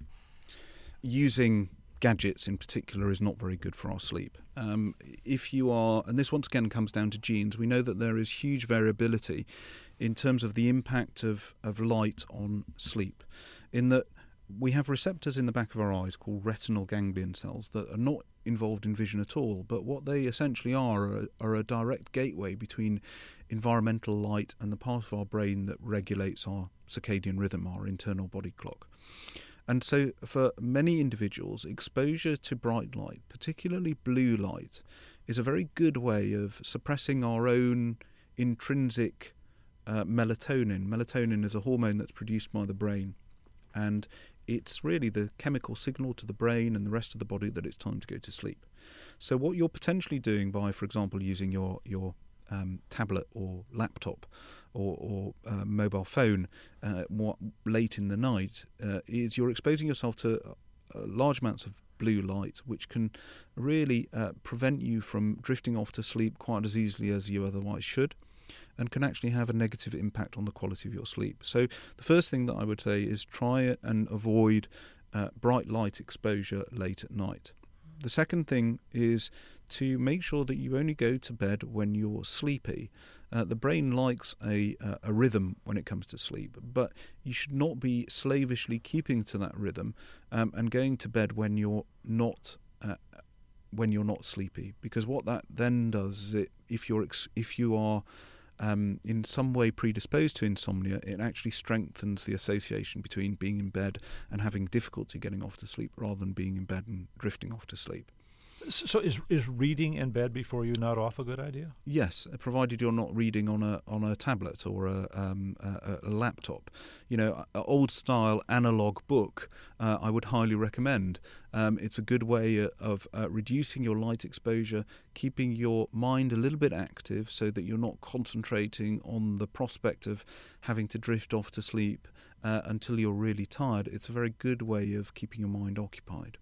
Using gadgets in particular is not very good for our sleep. Um, if you are, and this once again comes down to genes, we know that there is huge variability in terms of the impact of, of light on sleep, in that we have receptors in the back of our eyes called retinal ganglion cells that are not involved in vision at all, but what they essentially are are, are a direct gateway between environmental light and the part of our brain that regulates our circadian rhythm, our internal body clock. And so for many individuals, exposure to bright light, particularly blue light, is a very good way of suppressing our own intrinsic uh, melatonin. Melatonin is a hormone that's produced by the brain, and it's really the chemical signal to the brain and the rest of the body that it's time to go to sleep. So what you're potentially doing by, for example, using your, your um, tablet or laptop or, or uh, mobile phone uh, more late in the night uh, is you're exposing yourself to uh, large amounts of blue light, which can really uh, prevent you from drifting off to sleep quite as easily as you otherwise should. and can actually have a negative impact on the quality of your sleep. So the first thing that I would say is try and avoid uh, bright light exposure late at night. The second thing is to make sure that you only go to bed when you're sleepy. Uh, the brain likes a, uh, a rhythm when it comes to sleep, but you should not be slavishly keeping to that rhythm um, and going to bed when you're not uh, when you're not sleepy. Because what that then does is, it, if you're ex- if you are um, in some way predisposed to insomnia, it actually strengthens the association between being in bed and having difficulty getting off to sleep, rather than being in bed and drifting off to sleep. So is is reading in bed before you nod off a good idea? Yes, provided you're not reading on a on a tablet or a, um, a, a laptop. You know, an old style analog book uh, I would highly recommend. Um, it's a good way of uh, reducing your light exposure, keeping your mind a little bit active so that you're not concentrating on the prospect of having to drift off to sleep uh, until you're really tired. It's a very good way of keeping your mind occupied.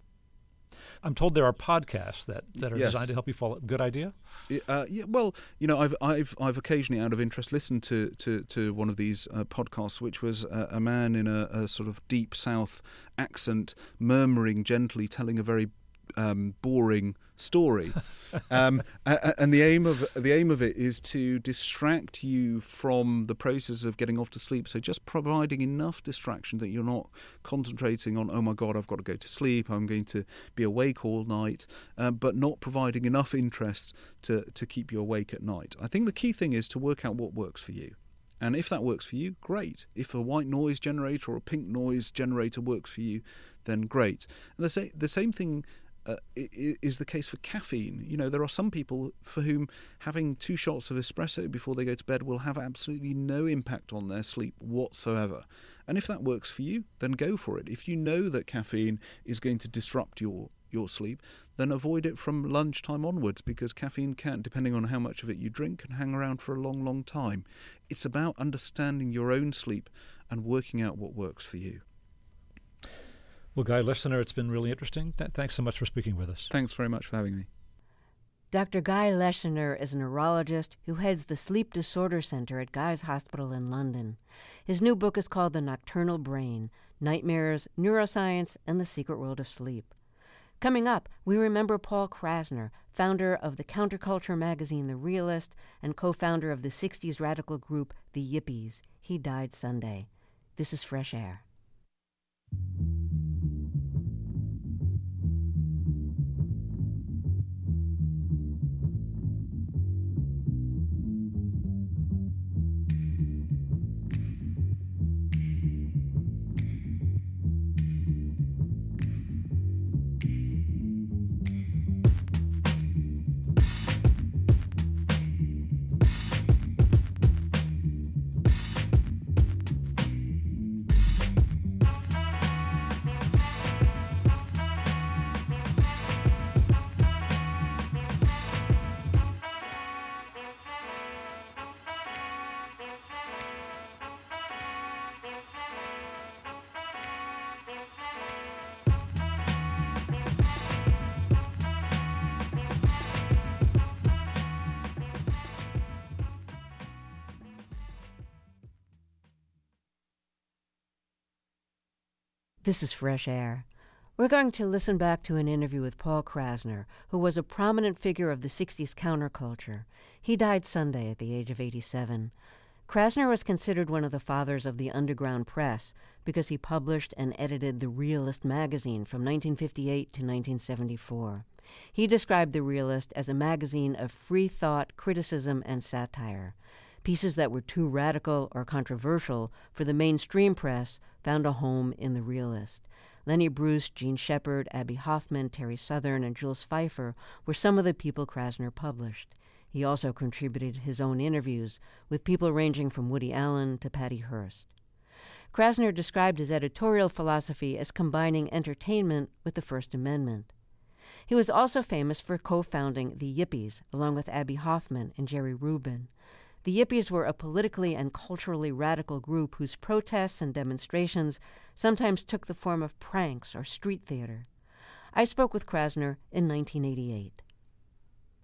I'm told there are podcasts that, that are yes. designed to help you follow. Good idea? Uh, yeah, well, you know, I've I've I've occasionally, out of interest, listened to to, to one of these uh, podcasts, which was a, a man in a, a sort of deep South accent, murmuring gently, telling a very um, boring story, um, and the aim of the aim of it is to distract you from the process of getting off to sleep. So just providing enough distraction that you're not concentrating on, oh my God, I've got to go to sleep, I'm going to be awake all night, uh, but not providing enough interest to to keep you awake at night. I think the key thing is to work out what works for you. And if that works for you, great. If a white noise generator or a pink noise generator works for you, then great. And the, sa- the same thing Uh, is the case for caffeine. You know, there are some people for whom having two shots of espresso before they go to bed will have absolutely no impact on their sleep whatsoever. And if that works for you, then go for it. If you know that caffeine is going to disrupt your, your sleep, then avoid it from lunchtime onwards, because caffeine can, depending on how much of it you drink, can hang around for a long, long time. It's about understanding your own sleep and working out what works for you. Well, Guy Leschziner, it's been really interesting. Th- thanks so much for speaking with us. Thanks very much for having me. Doctor Guy Leschziner is a neurologist who heads the Sleep Disorder Center at Guy's Hospital in London. His new book is called The Nocturnal Brain: Nightmares, Neuroscience, and the Secret World of Sleep. Coming up, we remember Paul Krassner, founder of the counterculture magazine The Realist and co-founder of the sixties radical group The Yippies. He died Sunday. This is Fresh Air. This is Fresh Air. We're going to listen back to an interview with Paul Krassner, who was a prominent figure of the sixties counterculture. He died Sunday at the age of eighty-seven. Krassner was considered one of the fathers of the underground press because he published and edited The Realist magazine from nineteen fifty-eight to nineteen seventy-four. He described The Realist as a magazine of free thought, criticism, and satire. Pieces that were too radical or controversial for the mainstream press found a home in The Realist. Lenny Bruce, Gene Shepard, Abby Hoffman, Terry Southern, and Jules Feiffer were some of the people Krassner published. He also contributed his own interviews with people ranging from Woody Allen to Patty Hearst. Krassner described his editorial philosophy as combining entertainment with the First Amendment. He was also famous for co-founding the Yippies, along with Abby Hoffman and Jerry Rubin. The Yippies were a politically and culturally radical group whose protests and demonstrations sometimes took the form of pranks or street theater. I spoke with Krassner in nineteen eighty-eight.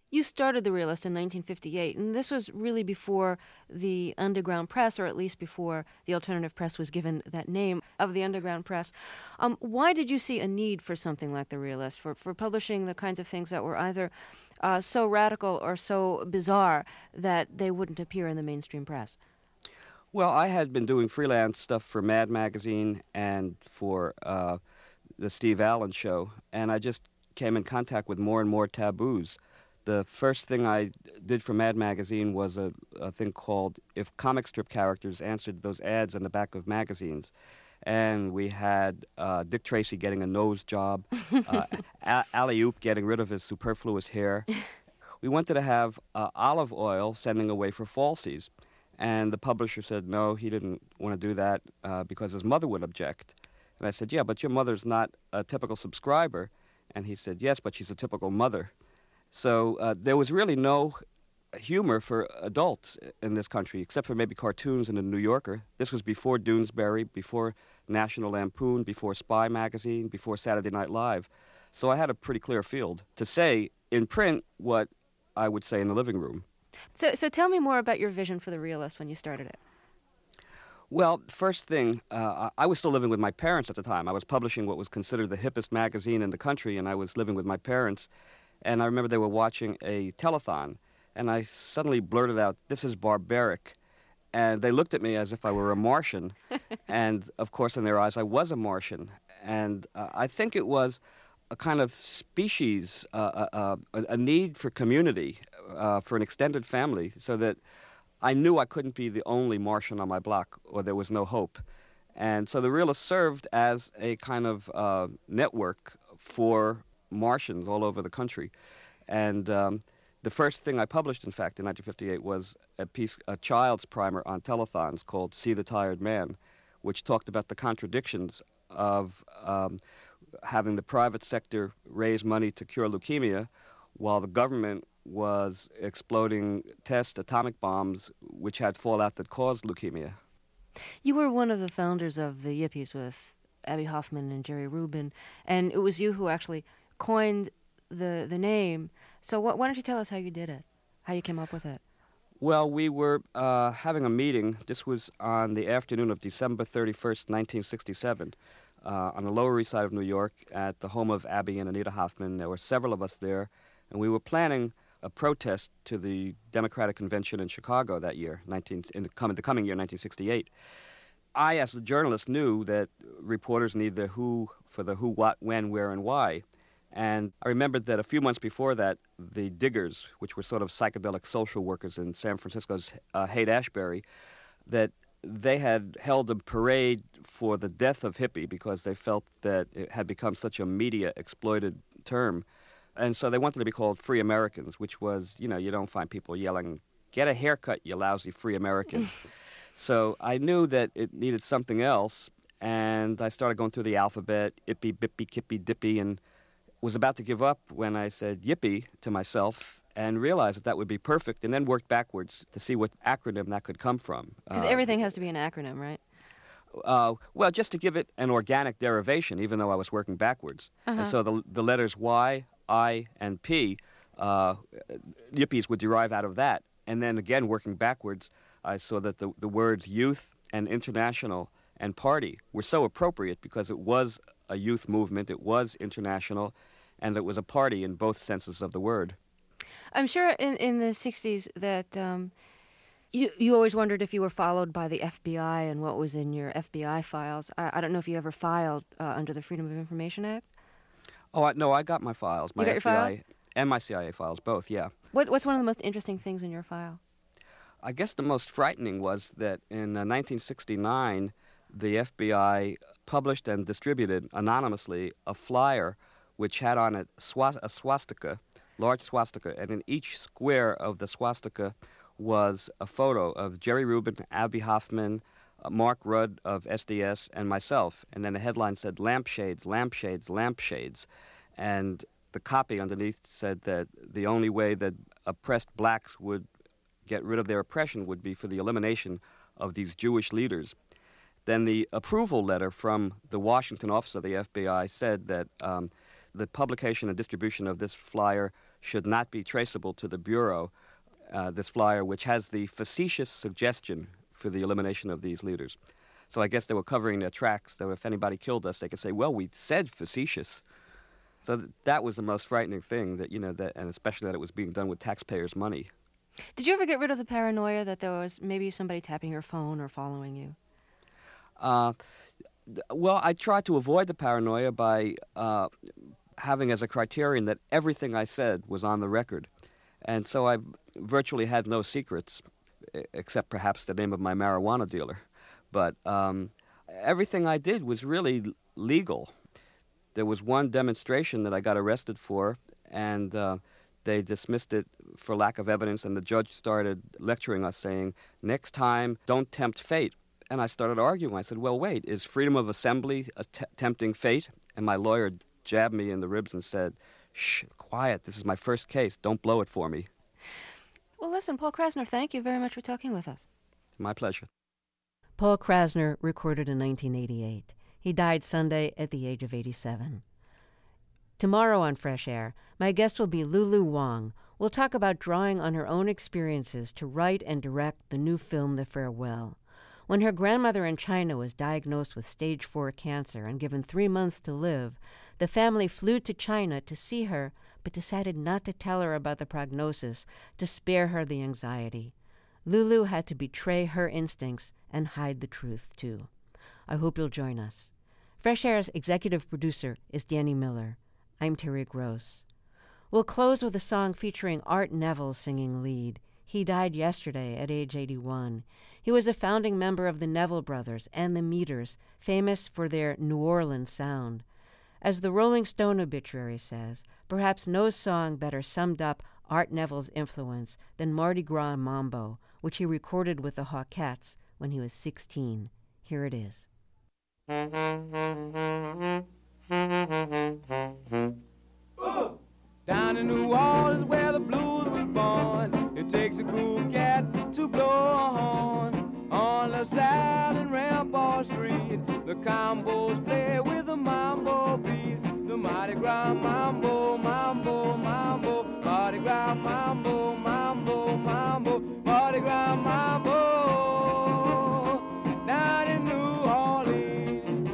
You started The Realist in nineteen fifty-eight, and this was really before the underground press, or at least before the alternative press was given that name of the underground press. Um, why did you see a need for something like The Realist, for, for publishing the kinds of things that were either uh, so radical or so bizarre that they wouldn't appear in the mainstream press? Well, I had been doing freelance stuff for Mad Magazine and for uh, the Steve Allen Show, and I just came in contact with more and more taboos. The first thing I did for Mad Magazine was a, a thing called If Comic Strip Characters Answered Those Ads on the Back of Magazines. And we had uh, Dick Tracy getting a nose job, uh, a- Alley-Oop getting rid of his superfluous hair. We wanted to have uh, Olive Oyl sending away for falsies. And the publisher said no, he didn't want to do that uh, because his mother would object. And I said, yeah, but your mother's not a typical subscriber. And he said, yes, but she's a typical mother. So uh, there was really no humor for adults in this country, except for maybe cartoons in the New Yorker. This was before Doonesbury, before National Lampoon, before Spy Magazine, before Saturday Night Live. So I had a pretty clear field to say in print what I would say in the living room. So, so tell me more about your vision for The Realist when you started it. Well, first thing, uh, I was still living with my parents at the time. I was publishing what was considered the hippest magazine in the country, and I was living with my parents. And I remember they were watching a telethon, and I suddenly blurted out, "This is barbaric." And they looked at me as if I were a Martian. And, of course, in their eyes, I was a Martian. And uh, I think it was a kind of species, uh, uh, a, a need for community, uh, for an extended family, so that I knew I couldn't be the only Martian on my block, or there was no hope. And so The Realist served as a kind of uh, network for Martians all over the country. And um, the first thing I published, in fact, in nineteen fifty-eight was a piece, a child's primer on telethons called See the Tired Man, which talked about the contradictions of um, having the private sector raise money to cure leukemia while the government was exploding test atomic bombs which had fallout that caused leukemia. You were one of the founders of the Yippies with Abbie Hoffman and Jerry Rubin, and it was you who actually coined the the name. So what, why don't you tell us how you did it, how you came up with it? Well, we were uh, having a meeting. This was on the afternoon of December thirty-first, nineteen sixty-seven, uh, on the Lower East Side of New York at the home of Abbie and Anita Hoffman. There were several of us there, and we were planning a protest to the Democratic Convention in Chicago that year, nineteen, in the, com- the coming year, nineteen sixty-eight. I, as a journalist, knew that reporters need the who for the who, what, when, where, and why. And I remembered that a few months before that, the Diggers, which were sort of psychedelic social workers in San Francisco's uh, Haight-Ashbury, that they had held a parade for the death of hippie because they felt that it had become such a media-exploited term. And so they wanted to be called Free Americans, which was, you know, you don't find people yelling, "Get a haircut, you lousy Free American." So I knew that it needed something else, and I started going through the alphabet, ippy, bippy, kippy, dippy, and was about to give up when I said yippee to myself and realized that that would be perfect, and then worked backwards to see what acronym that could come from. Because uh, everything has to be an acronym, right? Uh, well, just to give it an organic derivation, even though I was working backwards. Uh-huh. And so the, the letters Y, I, and P, uh, yippies would derive out of that. And then again, working backwards, I saw that the, the words youth and international and party were so appropriate because it was a youth movement, it was international, and it was a party in both senses of the word. I'm sure in, in the sixties that um, you, you always wondered if you were followed by the F B I and what was in your F B I files. I, I don't know if you ever filed uh, under the Freedom of Information Act. Oh, I, no, I got my files, my you got F B I your files? And my C I A files, both, yeah. What, what's one of the most interesting things in your file? I guess the most frightening was that in uh, nineteen sixty-nine, the F B I published and distributed anonymously a flyer which had on it swast- a swastika, large swastika, and in each square of the swastika was a photo of Jerry Rubin, Abbie Hoffman, uh, Mark Rudd of S D S, and myself. And then the headline said, "Lampshades, lampshades, lampshades." And the copy underneath said that the only way that oppressed blacks would get rid of their oppression would be for the elimination of these Jewish leaders. Then the approval letter from the Washington office of the F B I said that um, the publication and distribution of this flyer should not be traceable to the Bureau, uh, this flyer, which has the facetious suggestion for the elimination of these leaders. So I guess they were covering their tracks, so if anybody killed us, they could say, well, we said facetious. So th- that was the most frightening thing, that, you know, that, and especially that it was being done with taxpayers' money. Did you ever get rid of the paranoia that there was maybe somebody tapping your phone or following you? Uh, th- well, I tried to avoid the paranoia by uh, having as a criterion that everything I said was on the record. And so I virtually had no secrets, except perhaps the name of my marijuana dealer. But um, everything I did was really l- legal. There was one demonstration that I got arrested for, and uh, they dismissed it for lack of evidence, and the judge started lecturing us, saying, next time, don't tempt fate. And I started arguing. I said, well, wait, is freedom of assembly a t- tempting fate? And my lawyer jabbed me in the ribs and said, shh, quiet, this is my first case. Don't blow it for me. Well, listen, Paul Krasner, thank you very much for talking with us. My pleasure. Paul Krasner recorded in nineteen eighty-eight. He died Sunday at the age of eighty-seven. Tomorrow on Fresh Air, my guest will be Lulu Wang. We'll talk about drawing on her own experiences to write and direct the new film, The Farewell. When her grandmother in China was diagnosed with stage four cancer and given three months to live, the family flew to China to see her, but decided not to tell her about the prognosis, to spare her the anxiety. Lulu had to betray her instincts and hide the truth, too. I hope you'll join us. Fresh Air's executive producer is Danny Miller. I'm Terry Gross. We'll close with a song featuring Art Neville singing lead. He died yesterday at age eighty-one. He was a founding member of the Neville Brothers and the Meters, famous for their New Orleans sound. As the Rolling Stone obituary says, perhaps no song better summed up Art Neville's influence than Mardi Gras Mambo, which he recorded with the Hawkettes when he was sixteen. Here it is. Down in New Orleans where the blues was born, it takes a cool cat to blow a horn. On LaSalle and Rampart Street, the combos play with the mambo beat. The Mardi Gras Mambo, Mambo, Mambo, Mardi Gras Mambo, Mambo, Mambo, Mardi Gras Mambo. Down in New Orleans,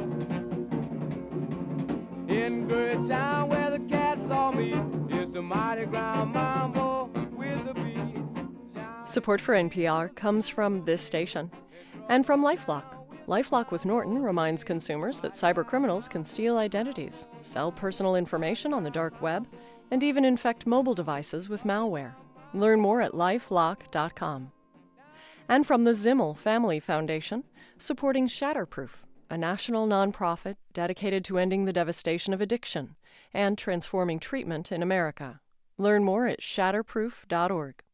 in Great Town where the cats all meet, it's the Mardi Gras Mambo with the beat. Support for N P R comes from this station and from LifeLock. LifeLock with Norton reminds consumers that cybercriminals can steal identities, sell personal information on the dark web, and even infect mobile devices with malware. Learn more at lifelock dot com. And from the Zimmel Family Foundation, supporting Shatterproof, a national nonprofit dedicated to ending the devastation of addiction and transforming treatment in America. Learn more at shatterproof dot org.